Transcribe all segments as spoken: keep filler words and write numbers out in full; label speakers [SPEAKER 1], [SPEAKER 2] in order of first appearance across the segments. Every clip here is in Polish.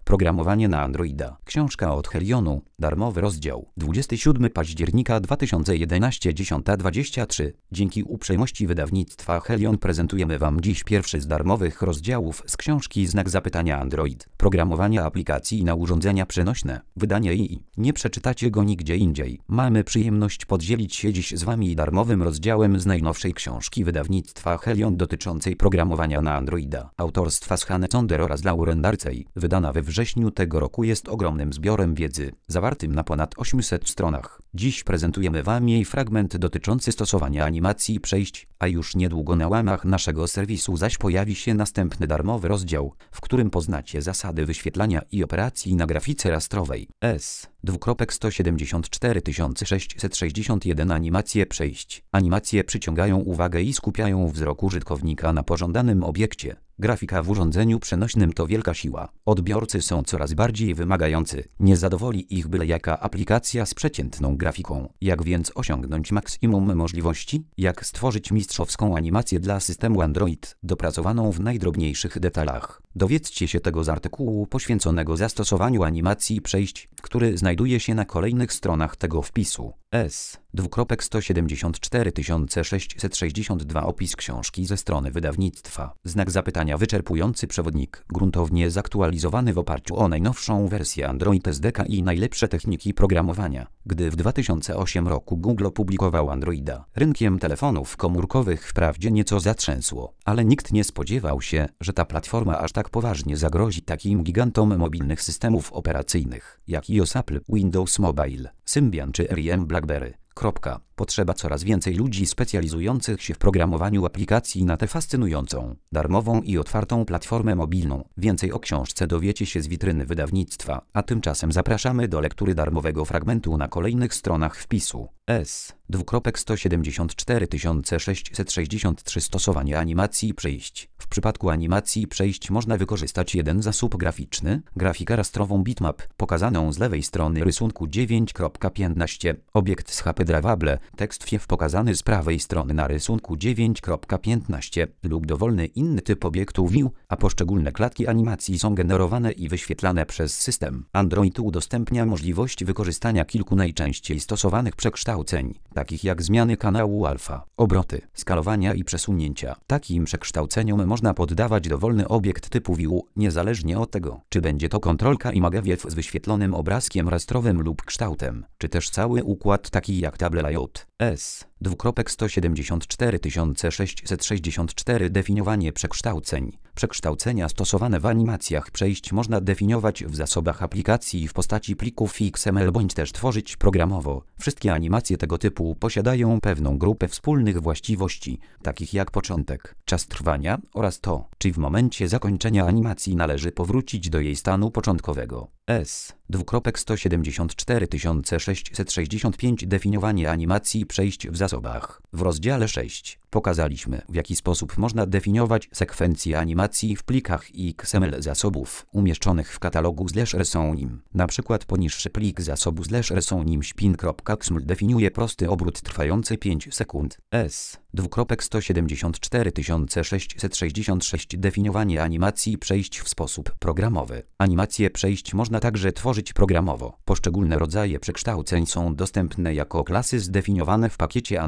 [SPEAKER 1] Programowanie na Androida. Książka od Helionu. Darmowy rozdział. dwudziestego siódmego października dwa tysiące jedenastego, dziesiąta dwadzieścia trzy. Dzięki uprzejmości wydawnictwa Helion prezentujemy Wam dziś pierwszy z darmowych rozdziałów z książki Znak zapytania Android. Programowanie aplikacji na urządzenia przenośne. Wydanie I I. Nie przeczytacie go nigdzie indziej. Mamy przyjemność podzielić się dziś z Wami darmowym rozdziałem z najnowszej książki wydawnictwa Helion dotyczącej programowania na Androida. Autorstwa Hanne Sonder oraz Lauren Darcej. Wydana we wrześniu tego roku, jest ogromnym zbiorem wiedzy, zawartym na ponad osiemset stronach. Dziś prezentujemy Wam jej fragment dotyczący stosowania animacji przejść, a już niedługo na łamach naszego serwisu zaś pojawi się następny darmowy rozdział, w którym poznacie zasady wyświetlania i operacji na grafice rastrowej. S. sto siedemdziesiąt cztery tysiące sześćset sześćdziesiąt jeden Animacje przejść. Animacje przyciągają uwagę i skupiają wzrok użytkownika na pożądanym obiekcie. Grafika w urządzeniu przenośnym to wielka siła. Odbiorcy są coraz bardziej wymagający. Nie zadowoli ich byle jaka aplikacja z przeciętną grafiką. Jak więc osiągnąć maksimum możliwości? Jak stworzyć mistrzowską animację dla systemu Android, dopracowaną w najdrobniejszych detalach? Dowiedzcie się tego z artykułu poświęconego zastosowaniu animacji przejść, który znajduje się na kolejnych stronach tego wpisu. S. sto siedemdziesiąt cztery tysiące sześćset sześćdziesiąt dwa Opis książki ze strony wydawnictwa. Znak zapytania. Wyczerpujący przewodnik, gruntownie zaktualizowany w oparciu o najnowszą wersję Android S D K i najlepsze techniki programowania. Gdy w dwa tysiące ósmym roku Google opublikował Androida, rynkiem telefonów komórkowych wprawdzie nieco zatrzęsło, ale nikt nie spodziewał się, że ta platforma aż tak poważnie zagrozi takim gigantom mobilnych systemów operacyjnych, jak iOS, Apple, Windows Mobile, Symbian czy R I M BlackBerry. Kropka. Potrzeba coraz więcej ludzi specjalizujących się w programowaniu aplikacji na tę fascynującą, darmową i otwartą platformę mobilną. Więcej o książce dowiecie się z witryny wydawnictwa, a tymczasem zapraszamy do lektury darmowego fragmentu na kolejnych stronach wpisu. S. sto siedemdziesiąt cztery tysiące sześćset sześćdziesiąt trzy Stosowanie animacji przejść. W przypadku animacji przejść można wykorzystać jeden zasób graficzny, grafikę rastrową bitmap, pokazaną z lewej strony rysunku dziewięć kropka piętnaście, obiekt z H P Drawable, tekst F I E pokazany z prawej strony na rysunku dziewięć kropka piętnaście lub dowolny inny typ obiektu View, a poszczególne klatki animacji są generowane i wyświetlane przez system. Android udostępnia możliwość wykorzystania kilku najczęściej stosowanych przekształceń, takich jak zmiany kanału alfa, obroty, skalowania i przesunięcia. Takim przekształceniom można poddawać dowolny obiekt typu View, niezależnie od tego, czy będzie to kontrolka imageWF z wyświetlonym obrazkiem rastrowym lub kształtem, czy też cały układ taki jak Table Layout. S. sto siedemdziesiąt cztery tysiące sześćset sześćdziesiąt cztery Definiowanie przekształceń. Przekształcenia stosowane w animacjach przejść można definiować w zasobach aplikacji w postaci plików X M L bądź też tworzyć programowo. Wszystkie animacje tego typu posiadają pewną grupę wspólnych właściwości, takich jak początek, czas trwania oraz to, czy w momencie zakończenia animacji należy powrócić do jej stanu początkowego. S. sto siedemdziesiąt cztery tysiące sześćset sześćdziesiąt pięć Definiowanie animacji przejść w zasobach. W rozdziale sześć pokazaliśmy, w jaki sposób można definiować sekwencje animacji w plikach X M L zasobów umieszczonych w katalogu slash resonim. Na przykład poniższy plik zasobu slash resonim spin.xml definiuje prosty obrót trwający pięć sekund. S. sto siedemdziesiąt cztery tysiące sześćset sześćdziesiąt sześć Definiowanie animacji przejść w sposób programowy. Animacje przejść można także tworzyć programowo. Poszczególne rodzaje przekształceń są dostępne jako klasy zdefiniowane w pakiecie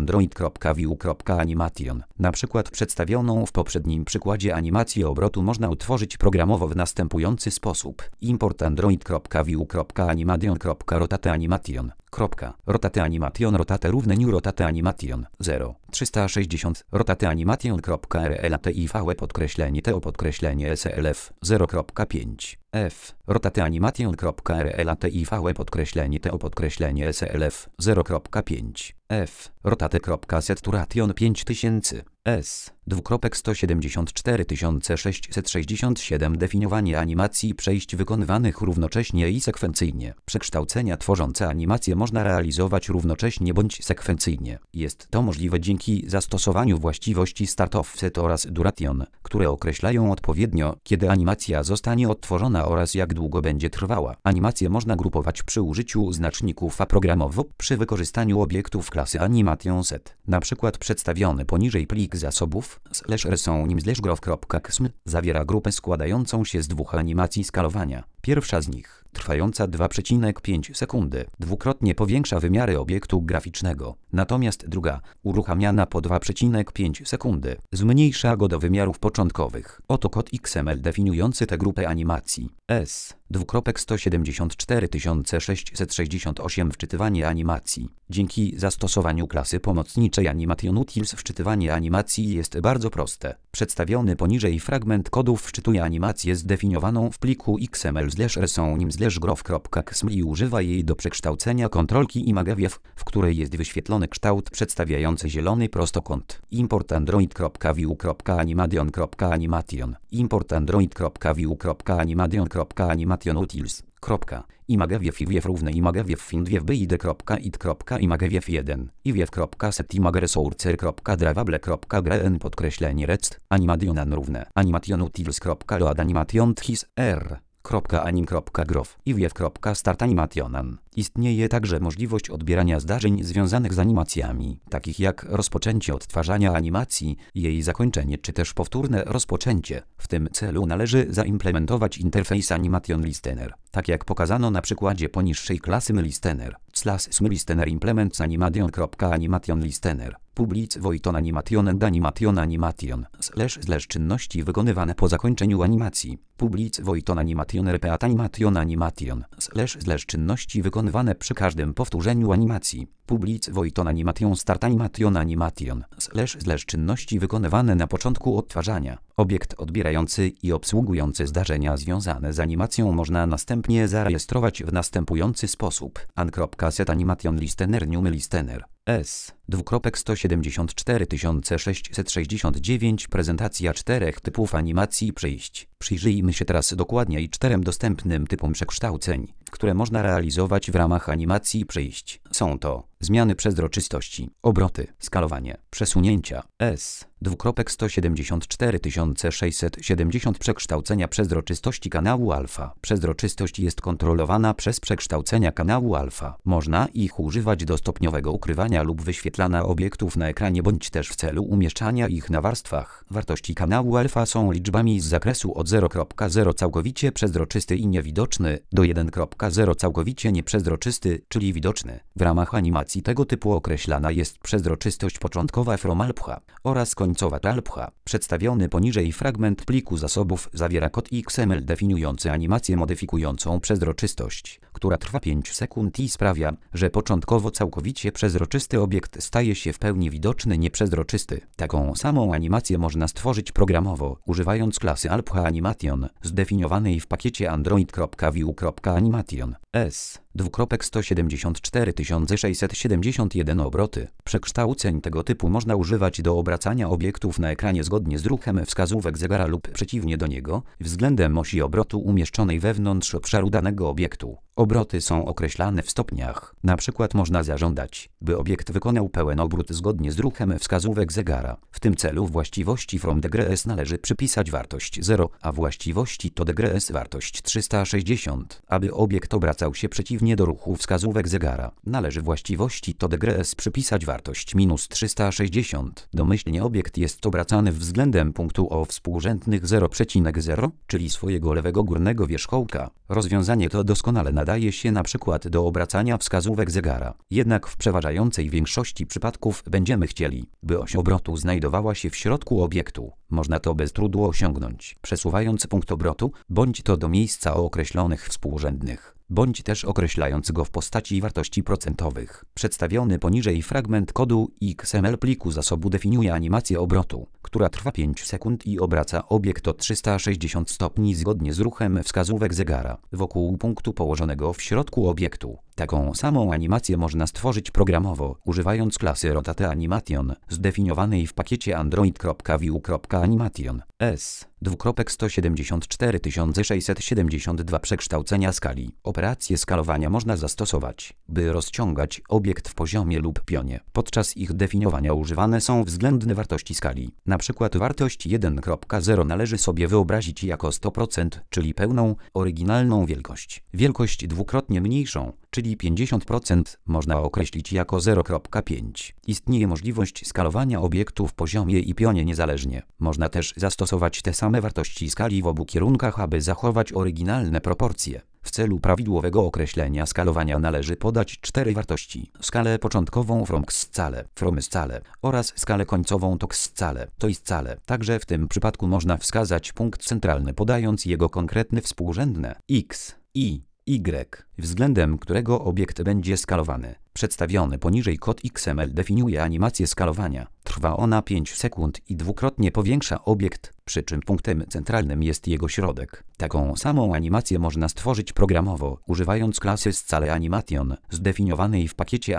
[SPEAKER 1] android.view.animation. Na przykład przedstawioną w poprzednim przykładzie animację obrotu można utworzyć programowo w następujący sposób. Import android.view.animation.rotate animation. Rotate animation rotate równe new rotate animation zero trzysta sześćdziesiąt rotate animation.relative podkreślenie to podkreślenie slf zero przecinek pięć f rotate animation.relative podkreślenie to podkreślenie slf zero przecinek pięć f rotate.saturation pięć tysięcy S. sto siedemdziesiąt cztery tysiące sześćset sześćdziesiąt siedem Definiowanie animacji przejść wykonywanych równocześnie i sekwencyjnie. Przekształcenia tworzące animacje można realizować równocześnie bądź sekwencyjnie. Jest to możliwe dzięki zastosowaniu właściwości Start Offset oraz Duration, które określają odpowiednio, kiedy animacja zostanie odtworzona wykonana oraz jak długo będzie trwała. Animacje można grupować przy użyciu znaczników, a programowo przy wykorzystaniu obiektów klasy Animation Set. Na przykład przedstawiony poniżej plik zasobów slash resonim slash growth.ksm zawiera grupę składającą się z dwóch animacji skalowania. Pierwsza z nich, trwająca dwa przecinek pięć sekundy, dwukrotnie powiększa wymiary obiektu graficznego, natomiast druga, uruchamiana po dwa przecinek pięć sekundy, zmniejsza go do wymiarów początkowych. Oto kod X M L definiujący tę grupę animacji. S. Dwukropek sto siedemdziesiąt cztery tysiące sześćset sześćdziesiąt osiem Wczytywanie animacji. Dzięki zastosowaniu klasy pomocniczej Animation Utils wczytywanie animacji jest bardzo proste. Przedstawiony poniżej fragment kodów wczytuje animację zdefiniowaną w pliku X M L slash resonim slash growth.ksm i używa jej do przekształcenia kontrolki ImageWave, w której jest wyświetlony kształt przedstawiający zielony prostokąt. Import android.view.animation.animation. Import android.view.animation.animation utils. ImageWave i równe ImageWave findwave bid.it.imageWave jeden i wiew.set imageresourcer.drawable.gren podkreślenie rest animation równe animation utils.load animation his r. .anim.growth i wiew.start animationan. Istnieje także możliwość odbierania zdarzeń związanych z animacjami, takich jak rozpoczęcie odtwarzania animacji, jej zakończenie czy też powtórne rozpoczęcie. W tym celu należy zaimplementować interfejs Animation Listener, tak jak pokazano na przykładzie poniższej klasy MListener. Slash smlistener implements animation.animation listener. Public voiton animation and animation animation. Slash slash czynności wykonywane po zakończeniu animacji. Public voiton animation repeat animation animation. Slash slash czynności wykonywane przy każdym powtórzeniu animacji. Public voiton animation start animation animation. Slash slash czynności wykonywane na początku odtwarzania. Obiekt odbierający i obsługujący zdarzenia związane z animacją można następnie zarejestrować w następujący sposób. an.set animation listener new listener. S. Dwukropek sto siedemdziesiąt cztery tysiące sześćset sześćdziesiąt dziewięć Prezentacja czterech typów animacji przejść. Przyjrzyjmy się teraz dokładniej czterem dostępnym typom przekształceń, które można realizować w ramach animacji przejść. Są to zmiany przezroczystości, obroty, skalowanie, przesunięcia. S. Dwukropek sto siedemdziesiąt cztery tysiące sześćset siedemdziesiąt Przekształcenia przezroczystości kanału alfa. Przezroczystość jest kontrolowana przez przekształcenia kanału alfa. Można ich używać do stopniowego ukrywania lub wyświetlania obiektów na ekranie bądź też w celu umieszczania ich na warstwach. Wartości kanału alfa są liczbami z zakresu od zero przecinek zero całkowicie przezroczysty i niewidoczny do jeden przecinek zero całkowicie nieprzezroczysty, czyli widoczny. W ramach animacji tego typu określana jest przezroczystość początkowa from alpha oraz końcowa alpha. Przedstawiony poniżej fragment pliku zasobów zawiera kod X M L definiujący animację modyfikującą przezroczystość, która trwa pięć sekund i sprawia, że początkowo całkowicie przezroczysty obiekt staje się w pełni widoczny nieprzezroczysty. Taką samą animację można stworzyć programowo, używając klasy alpha animation, zdefiniowanej w pakiecie android.view.animation. S. Dwukropek sto siedemdziesiąt cztery tysiące sześćset siedemdziesiąt jeden Obroty. Przekształceń tego typu można używać do obracania obiektów na ekranie zgodnie z ruchem wskazówek zegara lub przeciwnie do niego, względem osi obrotu umieszczonej wewnątrz obszaru danego obiektu. Obroty są określane w stopniach. Na przykład można zażądać, by obiekt wykonał pełen obrót zgodnie z ruchem wskazówek zegara. W tym celu właściwości from degrees należy przypisać wartość zero, a właściwości to degrees wartość trzysta sześćdziesiąt. Aby obiekt obracał się przeciwnie do ruchu wskazówek zegara, należy właściwości to degrees przypisać wartość minus trzysta sześćdziesiąt. Domyślnie obiekt jest obracany względem punktu o współrzędnych zero przecinek zero, czyli swojego lewego górnego wierzchołka. Rozwiązanie to doskonale nadaje się na przykład do obracania wskazówek zegara. Jednak w przeważającej większości przypadków będziemy chcieli, by oś obrotu znajdowała się w środku obiektu. Można to bez trudu osiągnąć, przesuwając punkt obrotu, bądź to do miejsca o określonych współrzędnych, bądź też określając go w postaci wartości procentowych. Przedstawiony poniżej fragment kodu X M L pliku zasobu definiuje animację obrotu, która trwa pięć sekund i obraca obiekt o trzysta sześćdziesiąt stopni zgodnie z ruchem wskazówek zegara wokół punktu położonego w środku obiektu. Taką samą animację można stworzyć programowo, używając klasy Rotate Animation, zdefiniowanej w pakiecie android.view.animation. S. Dwukropek sto siedemdziesiąt cztery tysiące sześćset siedemdziesiąt dwa Przekształcenia skali. Operacje skalowania można zastosować, by rozciągać obiekt w poziomie lub pionie. Podczas ich definiowania używane są względne wartości skali. Na przykład wartość jeden przecinek zero należy sobie wyobrazić jako sto procent, czyli pełną, oryginalną wielkość. Wielkość dwukrotnie mniejszą, czyli pięćdziesiąt procent, można określić jako zero przecinek pięć. Istnieje możliwość skalowania obiektu w poziomie i pionie niezależnie. Można też zastosować te same wartości skali w obu kierunkach, aby zachować oryginalne proporcje. W celu prawidłowego określenia skalowania należy podać cztery wartości: skalę początkową from scale, from scale oraz skalę końcową to scale, to i scale. Także w tym przypadku można wskazać punkt centralny, podając jego konkretne współrzędne x, i, y, względem którego obiekt będzie skalowany. Przedstawiony poniżej kod X M L definiuje animację skalowania. Trwa ona pięć sekund i dwukrotnie powiększa obiekt, przy czym punktem centralnym jest jego środek. Taką samą animację można stworzyć programowo, używając klasy Scale Animation, zdefiniowanej w pakiecie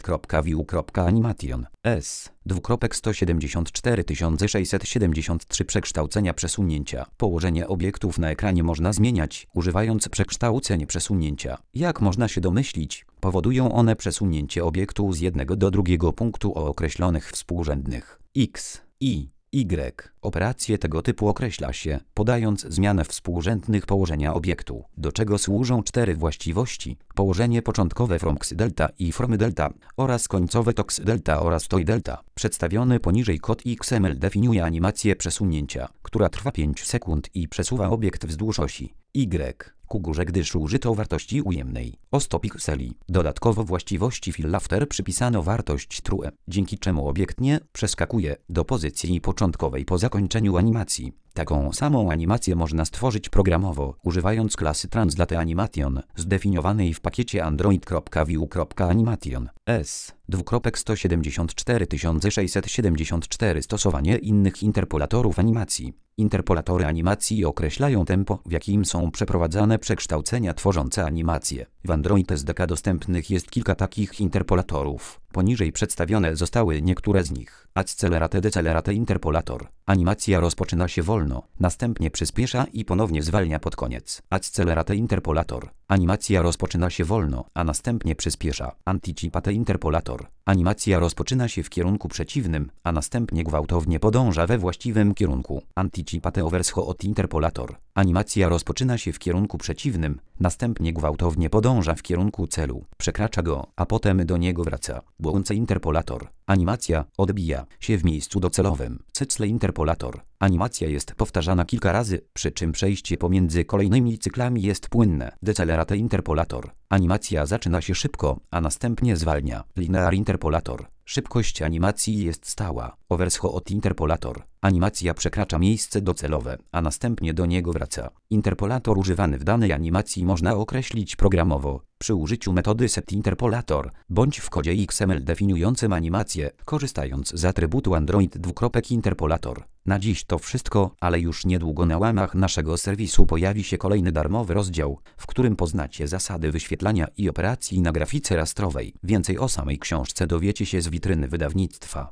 [SPEAKER 1] android.view.animation. S. Dwukropek sto siedemdziesiąt cztery tysiące sześćset siedemdziesiąt trzy Przekształcenia przesunięcia. Położenie obiektów na ekranie można zmieniać, używając przekształceń przesunięcia. Jak można się domyślić, powodują one przesunięcie obiektu z jednego do drugiego punktu o określonych współrzędnych x, i, y. Operacje tego typu określa się, podając zmianę współrzędnych położenia obiektu, do czego służą cztery właściwości: położenie początkowe from x delta i from delta oraz końcowe to x delta oraz to i delta. Przedstawiony poniżej kod X M L definiuje animację przesunięcia, która trwa pięć sekund i przesuwa obiekt wzdłuż osi Y ku górze, gdyż użyto wartości ujemnej o sto pikseli. Dodatkowo właściwości fill after przypisano wartość true, dzięki czemu obiekt nie przeskakuje do pozycji początkowej po zakończeniu animacji. Taką samą animację można stworzyć programowo, używając klasy Translate Animation, zdefiniowanej w pakiecie android.view.animation. S. Dwukropek sto siedemdziesiąt cztery tysiące sześćset siedemdziesiąt cztery Stosowanie innych interpolatorów animacji. Interpolatory animacji określają tempo, w jakim są przeprowadzane przekształcenia tworzące animacje. W Android S D K dostępnych jest kilka takich interpolatorów. Poniżej przedstawione zostały niektóre z nich. Accelerate Decelerate Interpolator. Animacja rozpoczyna się wolno, następnie przyspiesza i ponownie zwalnia pod koniec. Accelerate Interpolator. Animacja rozpoczyna się wolno, a następnie przyspiesza. Anticipate Interpolator. Animacja rozpoczyna się w kierunku przeciwnym, a następnie gwałtownie podąża we właściwym kierunku. Anticipate Overshot Interpolator. Animacja rozpoczyna się w kierunku przeciwnym, następnie gwałtownie podąża w kierunku celu, przekracza go, a potem do niego wraca. Błące Interpolator. Animacja odbija się w miejscu docelowym. Cycle Interpolator. Animacja jest powtarzana kilka razy, przy czym przejście pomiędzy kolejnymi cyklami jest płynne. Decelerate Interpolator. Animacja zaczyna się szybko, a następnie zwalnia. Linear Interpolator. Szybkość animacji jest stała. Overshot Interpolator. Animacja przekracza miejsce docelowe, a następnie do niego wraca. Interpolator używany w danej animacji można określić programowo, przy użyciu metody setInterpolator, bądź w kodzie X M L definiującym animację, korzystając z atrybutu Android dwukropek Interpolator. Na dziś to wszystko, ale już niedługo na łamach naszego serwisu pojawi się kolejny darmowy rozdział, w którym poznacie zasady wyświetlania i operacji na grafice rastrowej. Więcej o samej książce dowiecie się z witryny wydawnictwa.